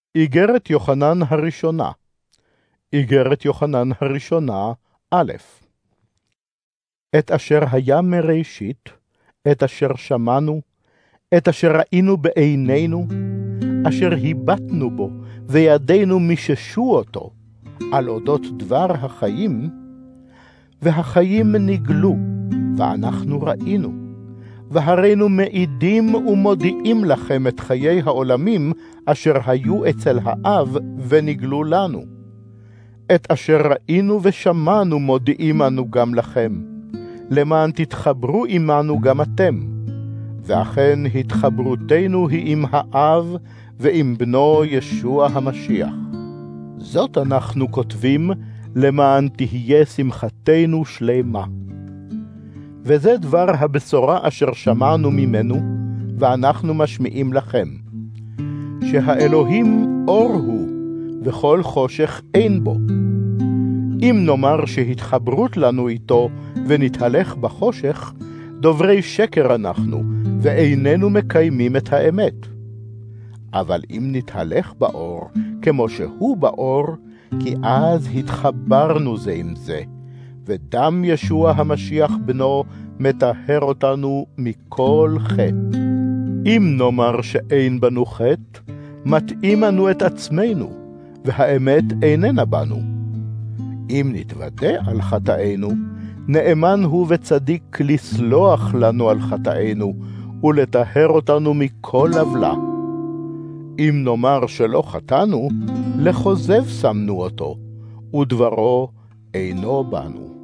איגרת יוחנן הראשונה. איגרת יוחנן הראשונה, א'. את אשר היה מראשית, את אשר שמענו, את אשר ראינו בעינינו, אשר היבטנו בו, וידינו מיששו אותו, על אודות דבר החיים, והחיים נגלו, ואנחנו ראינו, והרינו מעידים ומודיעים לכם את חיי העולמים, אשר היו אצל האב ונגלו לנו. את אשר ראינו ושמענו מודיעים אנו גם לכם, למען תתחברו עמנו גם אתם. ואכן התחברותנו היא עם האב ועם בנו ישוע המשיח. זאת אנחנו כותבים, למען תהיה שמחתנו שלמה. וזה דבר הבשורה אשר שמענו ממנו, ואנחנו משמיעים לכם, שהאלוהים אור הוא, וכל חושך אין בו. אם נאמר שהתחברות לנו איתו, ונתהלך בחושך, דוברי שקר אנחנו, ואיננו מקיימים את האמת. אבל אם נתהלך באור, כמו שהוא באור, כי אז התחברנו זה עם זה, ודם ישוע המשיח בנו מטהר אותנו מכל חטא. אם נאמר שאין בנו חטא, מטעים אנו את עצמנו, והאמת איננה בנו. אם נתוודה על חטאינו, נאמן הוא וצדיק לסלוח לנו על חטאינו, ולטהר אותנו מכל עוולה. אם נאמר שלא חטאנו, לחוזב שמנו אותו, ודברו אינו בנו.